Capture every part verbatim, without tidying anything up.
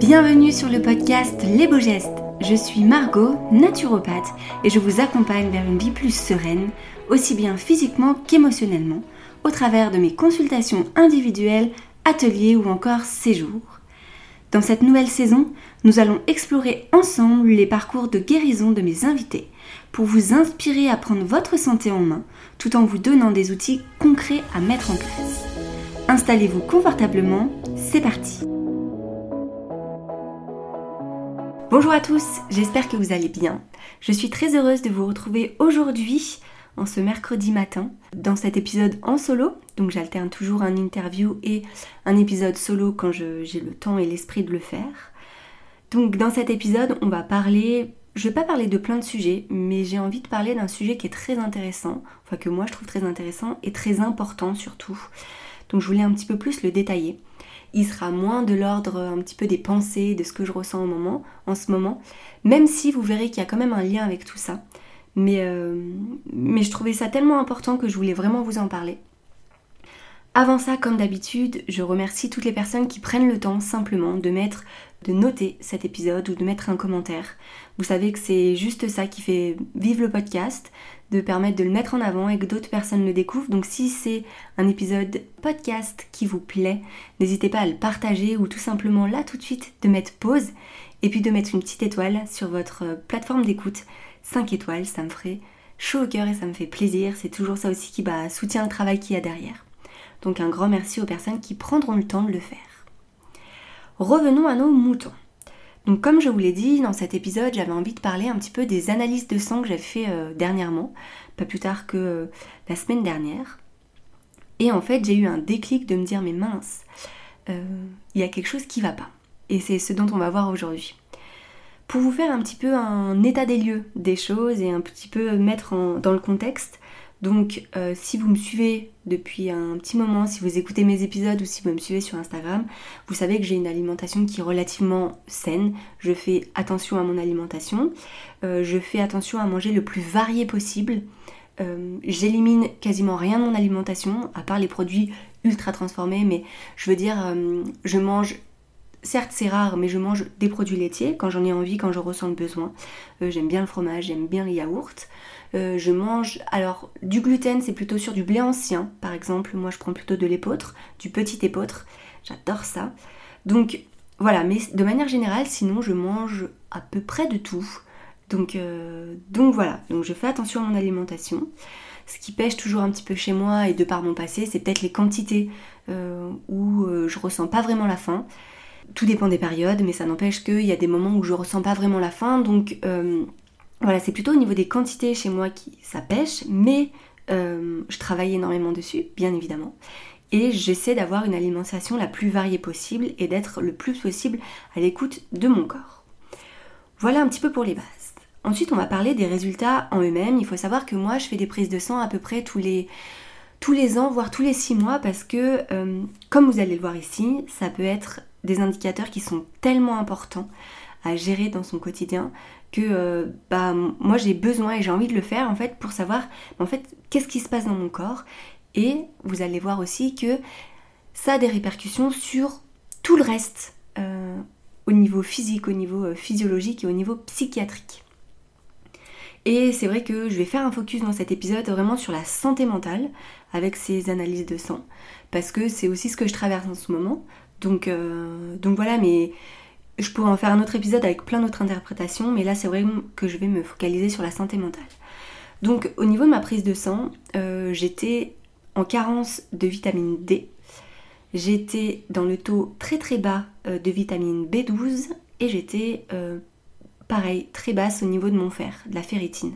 Bienvenue sur le podcast Les Beaux Gestes. Je suis Margot, naturopathe, et je vous accompagne vers une vie plus sereine, aussi bien physiquement qu'émotionnellement, au travers de mes consultations individuelles, ateliers ou encore séjours. Dans cette nouvelle saison, nous allons explorer ensemble les parcours de guérison de mes invités pour vous inspirer à prendre votre santé en main tout en vous donnant des outils concrets à mettre en place. Installez-vous confortablement, c'est parti! Bonjour à tous, j'espère que vous allez bien. Je suis très heureuse de vous retrouver aujourd'hui, en ce mercredi matin, dans cet épisode en solo. Donc j'alterne toujours un interview et un épisode solo quand je, j'ai le temps et l'esprit de le faire. Donc dans cet épisode, on va parler, je vais pas parler de plein de sujets, mais j'ai envie de parler d'un sujet qui est très intéressant, enfin que moi je trouve très intéressant et très important surtout. Donc je voulais un petit peu plus le détailler. Il sera moins de l'ordre un petit peu des pensées, de ce que je ressens au moment, en ce moment, même si vous verrez qu'il y a quand même un lien avec tout ça. Mais, euh, mais je trouvais ça tellement important que je voulais vraiment vous en parler. Avant ça, comme d'habitude, je remercie toutes les personnes qui prennent le temps simplement de mettre, de noter cet épisode ou de mettre un commentaire. Vous savez que c'est juste ça qui fait vivre le podcast, de permettre de le mettre en avant et que d'autres personnes le découvrent. Donc si c'est un épisode podcast qui vous plaît, n'hésitez pas à le partager ou tout simplement là tout de suite de mettre pause et puis de mettre une petite étoile sur votre plateforme d'écoute. cinq étoiles, ça me ferait chaud au cœur et ça me fait plaisir. C'est toujours ça aussi qui bah, soutient le travail qu'il y a derrière. Donc un grand merci aux personnes qui prendront le temps de le faire. Revenons à nos moutons. Donc comme je vous l'ai dit, dans cet épisode, j'avais envie de parler un petit peu des analyses de sang que j'ai fait euh, dernièrement, pas plus tard que euh, la semaine dernière. Et en fait, j'ai eu un déclic de me dire, mais mince, euh, il y a quelque chose qui va pas. Et c'est ce dont on va voir aujourd'hui. Pour vous faire un petit peu un état des lieux des choses et un petit peu mettre en, dans le contexte, donc euh, si vous me suivez depuis un petit moment, si vous écoutez mes épisodes ou si vous me suivez sur Instagram, vous savez que j'ai une alimentation qui est relativement saine. Je fais attention à mon alimentation, euh, je fais attention à manger le plus varié possible. Euh, j'élimine quasiment rien de mon alimentation, à part les produits ultra transformés, mais je veux dire, euh, je mange... Certes, c'est rare, mais je mange des produits laitiers quand j'en ai envie, quand je ressens le besoin. Euh, j'aime bien le fromage, j'aime bien les yaourts. Euh, je mange, alors du gluten, c'est plutôt sur du blé ancien, par exemple. Moi, je prends plutôt de l'épeautre, du petit épeautre. J'adore ça. Donc, voilà, mais de manière générale, sinon, je mange à peu près de tout. Donc, euh, donc voilà, donc je fais attention à mon alimentation. Ce qui pêche toujours un petit peu chez moi, et de par mon passé, c'est peut-être les quantités euh, où euh, je ressens pas vraiment la faim. Tout dépend des périodes, mais ça n'empêche qu'il y a des moments où je ressens pas vraiment la faim, donc euh, voilà, c'est plutôt au niveau des quantités chez moi qui ça pêche, mais euh, je travaille énormément dessus, bien évidemment, et j'essaie d'avoir une alimentation la plus variée possible et d'être le plus possible à l'écoute de mon corps. Voilà un petit peu pour les bases. Ensuite, on va parler des résultats en eux-mêmes. Il faut savoir que moi, je fais des prises de sang à peu près tous les... tous les ans, voire tous les six mois, parce que, euh, comme vous allez le voir ici, ça peut être des indicateurs qui sont tellement importants à gérer dans son quotidien que euh, bah, moi j'ai besoin et j'ai envie de le faire en fait pour savoir en fait qu'est-ce qui se passe dans mon corps, et vous allez voir aussi que ça a des répercussions sur tout le reste euh, au niveau physique, au niveau euh, physiologique et au niveau psychiatrique. Et c'est vrai que je vais faire un focus dans cet épisode vraiment sur la santé mentale avec ces analyses de sang, parce que c'est aussi ce que je traverse en ce moment. Donc, euh, donc voilà, mais je pourrais en faire un autre épisode avec plein d'autres interprétations, mais là c'est vrai que je vais me focaliser sur la santé mentale. Donc au niveau de ma prise de sang, euh, j'étais en carence de vitamine D, j'étais dans le taux très très bas euh, de vitamine B douze et j'étais euh, pareil, très basse au niveau de mon fer, de la ferritine.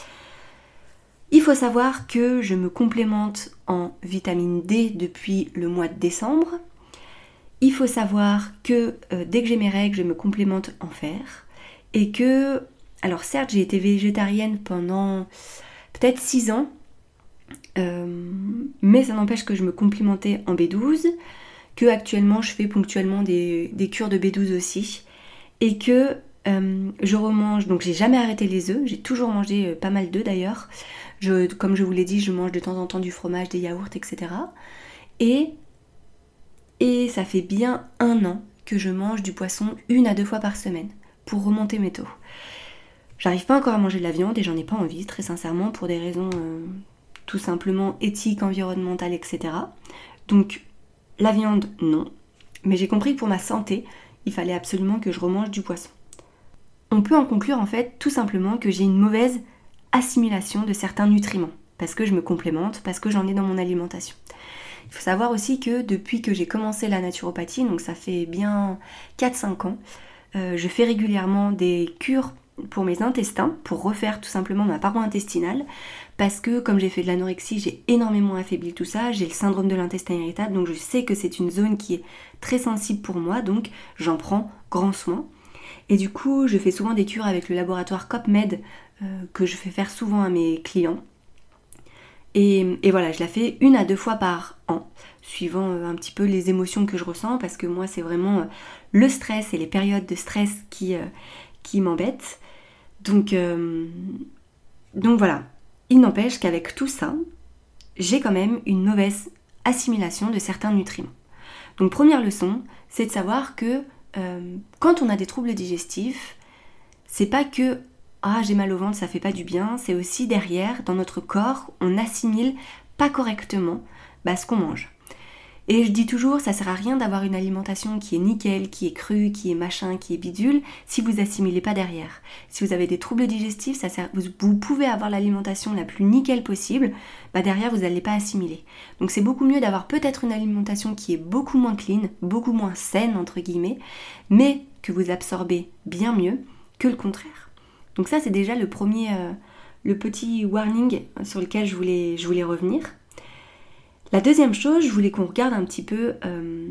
Il faut savoir que je me complémente en vitamine D depuis le mois de décembre. Il faut savoir que euh, dès que j'ai mes règles, je me complémente en fer. Et que, alors certes, j'ai été végétarienne pendant peut-être six ans, euh, mais ça n'empêche que je me complémentais en B douze, que actuellement je fais ponctuellement des, des cures de B douze aussi, et que euh, je remange, donc j'ai jamais arrêté les œufs, j'ai toujours mangé euh, pas mal d'œufs d'ailleurs. Je, comme je vous l'ai dit, je mange de temps en temps du fromage, des yaourts, et cetera. Et Et ça fait bien un an que je mange du poisson une à deux fois par semaine pour remonter mes taux. J'arrive pas encore à manger de la viande et j'en ai pas envie, très sincèrement, pour des raisons euh, tout simplement éthiques, environnementales, et cetera. Donc la viande, non. Mais j'ai compris que pour ma santé, il fallait absolument que je remange du poisson. On peut en conclure en fait tout simplement que j'ai une mauvaise assimilation de certains nutriments, parce que je me complémente, parce que j'en ai dans mon alimentation. Il faut savoir aussi que depuis que j'ai commencé la naturopathie, donc ça fait bien quatre cinq ans, euh, je fais régulièrement des cures pour mes intestins, pour refaire tout simplement ma paroi intestinale, parce que comme j'ai fait de l'anorexie, j'ai énormément affaibli tout ça, j'ai le syndrome de l'intestin irritable, donc je sais que c'est une zone qui est très sensible pour moi, donc j'en prends grand soin. Et du coup, je fais souvent des cures avec le laboratoire CopMed, euh, que je fais faire souvent à mes clients. Et, et voilà, je la fais une à deux fois par an, suivant euh, un petit peu les émotions que je ressens, parce que moi, c'est vraiment euh, le stress et les périodes de stress qui, euh, qui m'embêtent. Donc, euh, donc voilà, il n'empêche qu'avec tout ça, j'ai quand même une mauvaise assimilation de certains nutriments. Donc première leçon, c'est de savoir que euh, quand on a des troubles digestifs, c'est pas que ah j'ai mal au ventre, ça fait pas du bien, c'est aussi derrière, dans notre corps, on assimile pas correctement bah, ce qu'on mange. Et je dis toujours, ça sert à rien d'avoir une alimentation qui est nickel, qui est crue, qui est machin, qui est bidule, si vous assimilez pas derrière. Si vous avez des troubles digestifs, ça sert, vous, vous pouvez avoir l'alimentation la plus nickel possible, bah derrière vous n'allez pas assimiler. Donc c'est beaucoup mieux d'avoir peut-être une alimentation qui est beaucoup moins clean, beaucoup moins saine entre guillemets, mais que vous absorbez bien mieux que le contraire. Donc ça c'est déjà le premier, euh, le petit warning sur lequel je voulais, je voulais revenir. La deuxième chose, je voulais qu'on regarde un petit peu euh,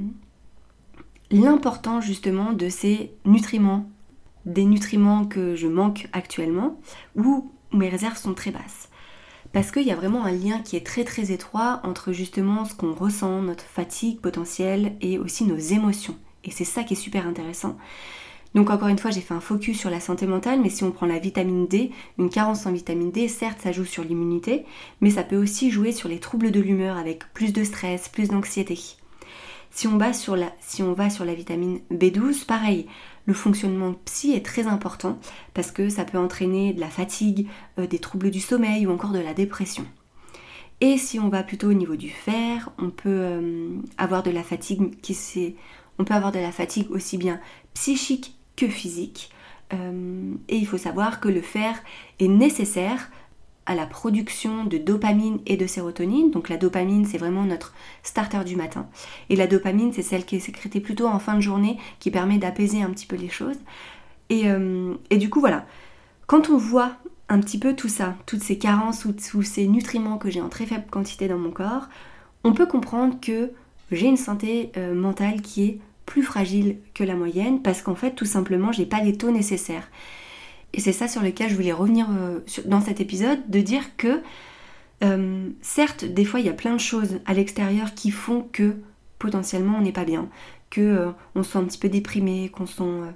l'importance justement de ces nutriments, des nutriments que je manque actuellement, où mes réserves sont très basses. Parce qu'il y a vraiment un lien qui est très très étroit entre justement ce qu'on ressent, notre fatigue potentielle et aussi nos émotions. Et c'est ça qui est super intéressant. Donc encore une fois, j'ai fait un focus sur la santé mentale, mais si on prend la vitamine D, une carence en vitamine D, certes ça joue sur l'immunité, mais ça peut aussi jouer sur les troubles de l'humeur avec plus de stress, plus d'anxiété. Si on va sur la, si on va sur la vitamine B douze, pareil, le fonctionnement psy est très important parce que ça peut entraîner de la fatigue, euh, des troubles du sommeil ou encore de la dépression. Et si on va plutôt au niveau du fer, on peut euh, avoir de la fatigue qui c'est, on peut avoir de la fatigue aussi bien psychique que physique. Euh, et il faut savoir que le fer est nécessaire à la production de dopamine et de sérotonine. Donc la dopamine, c'est vraiment notre starter du matin. Et la dopamine, c'est celle qui est sécrétée plutôt en fin de journée, qui permet d'apaiser un petit peu les choses. Et, euh, et du coup, voilà. Quand on voit un petit peu tout ça, toutes ces carences ou tous ces nutriments que j'ai en très faible quantité dans mon corps, on peut comprendre que j'ai une santé euh, mentale qui est plus fragile que la moyenne parce qu'en fait tout simplement j'ai pas les taux nécessaires. Et c'est ça sur lequel je voulais revenir euh, sur, dans cet épisode, de dire que euh, certes des fois il y a plein de choses à l'extérieur qui font que potentiellement on n'est pas bien, que euh, on se sent un petit peu déprimé, qu'on se sent... Euh...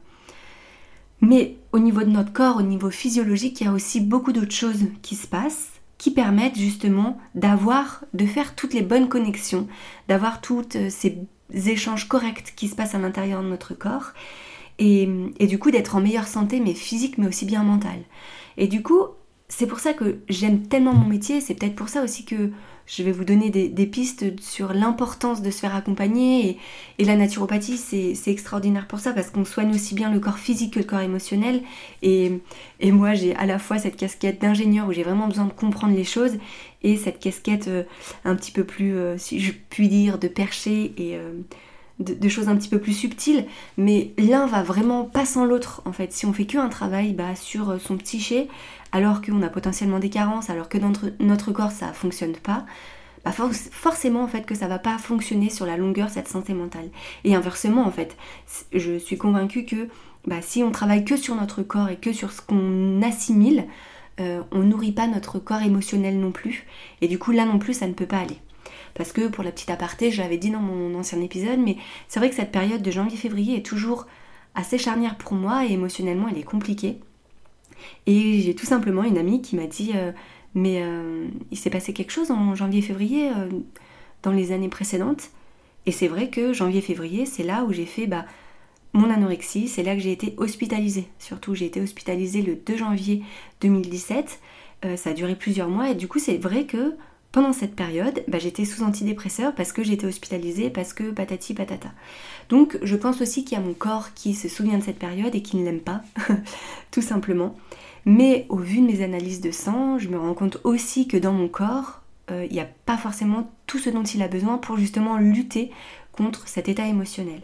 Mais au niveau de notre corps, au niveau physiologique, il y a aussi beaucoup d'autres choses qui se passent qui permettent justement d'avoir, de faire toutes les bonnes connexions, d'avoir toutes ces échanges corrects qui se passent à l'intérieur de notre corps et, et du coup d'être en meilleure santé mais physique mais aussi bien mentale. Et du coup c'est pour ça que j'aime tellement mon métier, c'est peut-être pour ça aussi que je vais vous donner des, des pistes sur l'importance de se faire accompagner et, et la naturopathie c'est, c'est extraordinaire pour ça parce qu'on soigne aussi bien le corps physique que le corps émotionnel et, et moi j'ai à la fois cette casquette d'ingénieur où j'ai vraiment besoin de comprendre les choses et cette casquette euh, un petit peu plus, euh, si je puis dire, de perché et euh, de, de choses un petit peu plus subtiles, mais l'un va vraiment pas sans l'autre en fait. Si on fait qu'un travail bah, sur son psyché, alors qu'on a potentiellement des carences, alors que dans notre, notre corps ça fonctionne pas, bah for- forcément en fait que ça va pas fonctionner sur la longueur cette santé mentale. Et inversement en fait, je suis convaincue que bah, si on travaille que sur notre corps et que sur ce qu'on assimile, euh, on nourrit pas notre corps émotionnel non plus, et du coup là non plus ça ne peut pas aller. Parce que pour la petite aparté, je l'avais dit dans mon ancien épisode, mais c'est vrai que cette période de janvier-février est toujours assez charnière pour moi et émotionnellement elle est compliquée. Et j'ai tout simplement une amie qui m'a dit euh, mais euh, il s'est passé quelque chose en janvier-février euh, dans les années précédentes. Et c'est vrai que janvier-février, c'est là où j'ai fait bah mon anorexie, c'est là que j'ai été hospitalisée. Surtout, j'ai été hospitalisée le deux janvier deux mille dix-sept. Euh, ça a duré plusieurs mois et du coup, c'est vrai que pendant cette période, bah, j'étais sous antidépresseur parce que j'étais hospitalisée, parce que patati patata. Donc, je pense aussi qu'il y a mon corps qui se souvient de cette période et qui ne l'aime pas, tout simplement. Mais au vu de mes analyses de sang, je me rends compte aussi que dans mon corps, euh, il n'y a pas forcément tout ce dont il a besoin pour justement lutter contre cet état émotionnel.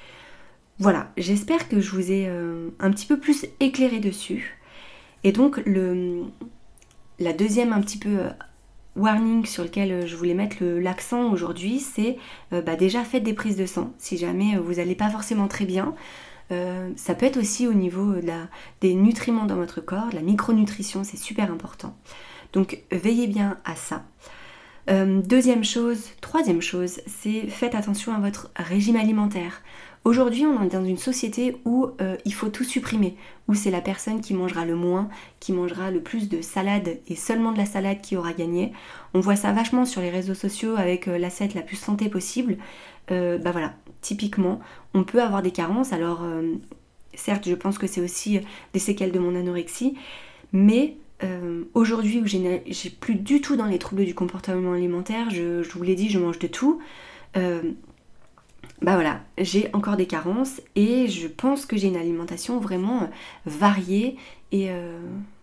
Voilà, j'espère que je vous ai euh, un petit peu plus éclairé dessus. Et donc, le, la deuxième un petit peu euh, warning sur lequel je voulais mettre le, l'accent aujourd'hui, c'est euh, bah déjà faites des prises de sang. Si jamais vous n'allez pas forcément très bien, euh, ça peut être aussi au niveau de la, des nutriments dans votre corps, la micronutrition, c'est super important. Donc, veillez bien à ça. Euh, deuxième chose, troisième chose, c'est faites attention à votre régime alimentaire. Aujourd'hui, on est dans une société où euh, il faut tout supprimer, où c'est la personne qui mangera le moins, qui mangera le plus de salade et seulement de la salade qui aura gagné. On voit ça vachement sur les réseaux sociaux avec euh, l'assiette la plus santé possible. Euh, bah voilà, typiquement, on peut avoir des carences. Alors, euh, certes, je pense que c'est aussi des séquelles de mon anorexie, mais euh, aujourd'hui où j'ai, j'ai plus du tout dans les troubles du comportement alimentaire, je, je vous l'ai dit, je mange de tout. Euh, Bah voilà, j'ai encore des carences et je pense que j'ai une alimentation vraiment variée et, euh,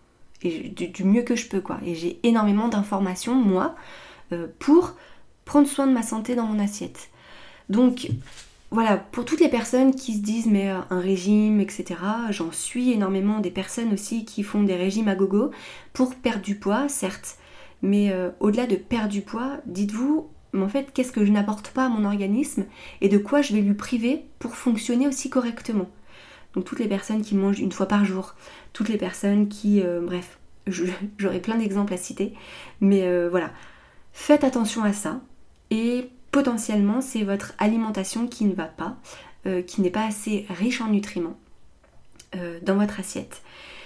et du, du mieux que je peux quoi. Et j'ai énormément d'informations, moi, euh, pour prendre soin de ma santé dans mon assiette. Donc voilà, pour toutes les personnes qui se disent mais euh, un régime, et cetera, j'en suis énormément des personnes aussi qui font des régimes à gogo pour perdre du poids, certes. Mais euh, au-delà de perdre du poids, dites-vous, mais en fait, qu'est-ce que je n'apporte pas à mon organisme et de quoi je vais lui priver pour fonctionner aussi correctement. Donc toutes les personnes qui mangent une fois par jour, toutes les personnes qui... Euh, bref, je, j'aurais plein d'exemples à citer, mais euh, voilà. Faites attention à ça et potentiellement, c'est votre alimentation qui ne va pas, euh, qui n'est pas assez riche en nutriments euh, dans votre assiette.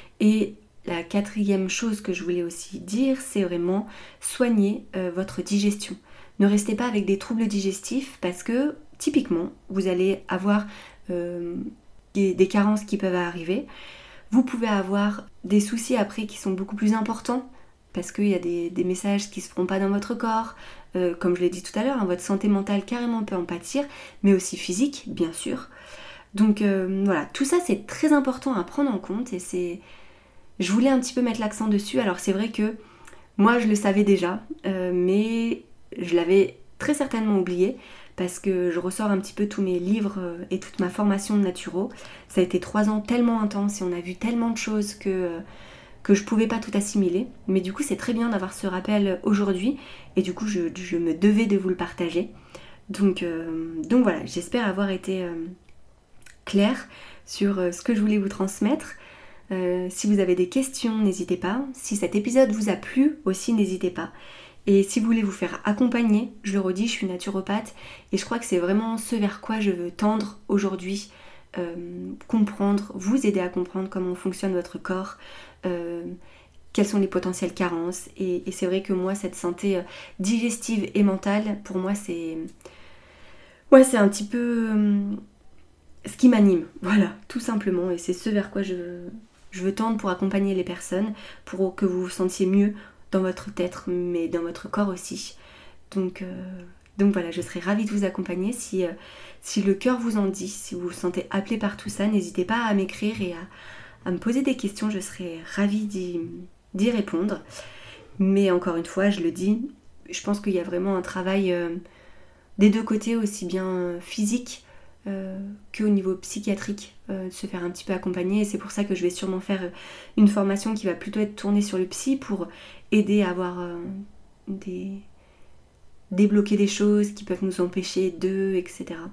Et la quatrième chose que je voulais aussi dire, c'est vraiment soigner euh, votre digestion. Ne restez pas avec des troubles digestifs parce que typiquement, vous allez avoir euh, des, des carences qui peuvent arriver. Vous pouvez avoir des soucis après qui sont beaucoup plus importants parce qu'il y a des, des messages qui ne se feront pas dans votre corps. Euh, comme je l'ai dit tout à l'heure, hein, votre santé mentale carrément peut en pâtir, mais aussi physique, bien sûr. Donc euh, voilà, tout ça c'est très important à prendre en compte et c'est... Je voulais un petit peu mettre l'accent dessus. Alors c'est vrai que moi je le savais déjà, euh, mais... je l'avais très certainement oublié parce que je ressors un petit peu tous mes livres et toute ma formation de naturo. Ça a été trois ans tellement intense et on a vu tellement de choses que, que je pouvais pas tout assimiler. Mais du coup, c'est très bien d'avoir ce rappel aujourd'hui et du coup, je, je me devais de vous le partager. Donc, euh, donc voilà, j'espère avoir été euh, claire sur euh, ce que je voulais vous transmettre. Euh, si vous avez des questions, n'hésitez pas. Si cet épisode vous a plu aussi, n'hésitez pas. Et si vous voulez vous faire accompagner, je le redis, je suis naturopathe et je crois que c'est vraiment ce vers quoi je veux tendre aujourd'hui, euh, comprendre, vous aider à comprendre comment fonctionne votre corps, euh, quelles sont les potentielles carences. Et, et c'est vrai que moi, cette santé digestive et mentale, pour moi, c'est, ouais, c'est un petit peu euh, ce qui m'anime, voilà, tout simplement. Et c'est ce vers quoi je veux, je veux tendre pour accompagner les personnes, pour que vous vous sentiez mieux dans votre tête, mais dans votre corps aussi. Donc, euh, donc voilà, je serais ravie de vous accompagner. Si, euh, si le cœur vous en dit, si vous vous sentez appelé par tout ça, n'hésitez pas à m'écrire et à, à me poser des questions. Je serais ravie d'y, d'y répondre. Mais encore une fois, je le dis, je pense qu'il y a vraiment un travail euh, des deux côtés, aussi bien physique Euh, qu'au niveau psychiatrique, euh, de se faire un petit peu accompagner. Et c'est pour ça que je vais sûrement faire une formation qui va plutôt être tournée sur le psy pour aider à avoir euh, des... débloquer des choses qui peuvent nous empêcher de, et cetera.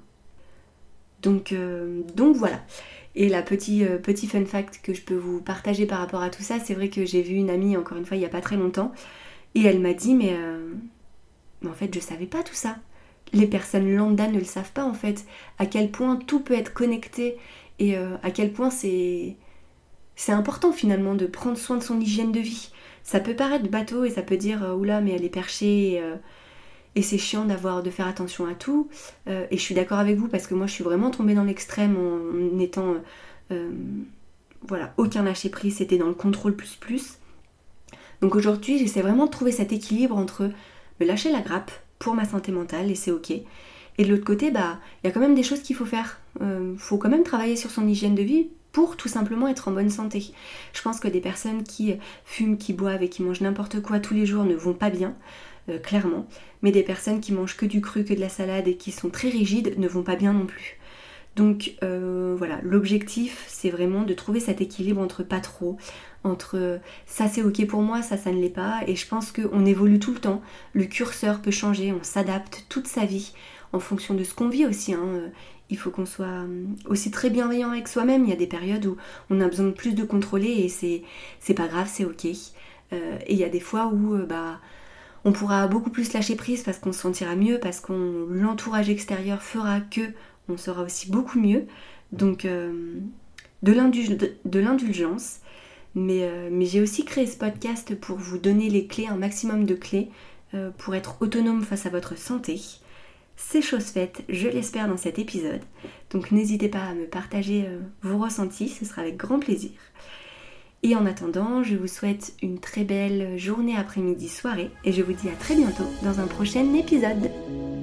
Donc, euh, donc voilà. Et la petit, euh, petit fun fact que je peux vous partager par rapport à tout ça, c'est vrai que j'ai vu une amie, encore une fois, il n'y a pas très longtemps, et elle m'a dit, mais, euh, mais en fait, je savais pas tout ça. Les personnes lambda ne le savent pas en fait, à quel point tout peut être connecté et euh, à quel point c'est, c'est important finalement de prendre soin de son hygiène de vie. Ça peut paraître bateau et ça peut dire euh, oula mais elle est perchée et, euh, et c'est chiant d'avoir de faire attention à tout. Euh, et je suis d'accord avec vous parce que moi je suis vraiment tombée dans l'extrême en étant euh, voilà, aucun lâcher prise, c'était dans le contrôle plus plus. Donc aujourd'hui j'essaie vraiment de trouver cet équilibre entre me lâcher la grappe pour ma santé mentale et c'est ok. Et de l'autre côté, bah, il y a quand même des choses qu'il faut faire. Il euh, faut quand même travailler sur son hygiène de vie pour tout simplement être en bonne santé. Je pense que des personnes qui fument, qui boivent et qui mangent n'importe quoi tous les jours ne vont pas bien, euh, clairement. Mais des personnes qui mangent que du cru, que de la salade et qui sont très rigides ne vont pas bien non plus. Donc euh, voilà, l'objectif c'est vraiment de trouver cet équilibre entre pas trop, entre ça c'est ok pour moi, ça ça ne l'est pas. Et je pense qu'on évolue tout le temps, le curseur peut changer, on s'adapte toute sa vie en fonction de ce qu'on vit aussi. Hein. Il faut qu'on soit aussi très bienveillant avec soi-même. Il y a des périodes où on a besoin de plus de contrôler et c'est, c'est pas grave, c'est ok. Euh, et il y a des fois où euh, bah, on pourra beaucoup plus lâcher prise parce qu'on se sentira mieux, parce que l'entourage extérieur fera que on sera aussi beaucoup mieux. Donc euh, de, l'indul- de l'indulgence. Mais, euh, mais j'ai aussi créé ce podcast pour vous donner les clés, un maximum de clés euh, pour être autonome face à votre santé. C'est chose faite, je l'espère, dans cet épisode. Donc n'hésitez pas à me partager euh, vos ressentis, ce sera avec grand plaisir. Et en attendant, je vous souhaite une très belle journée, après-midi, soirée. Et je vous dis à très bientôt dans un prochain épisode.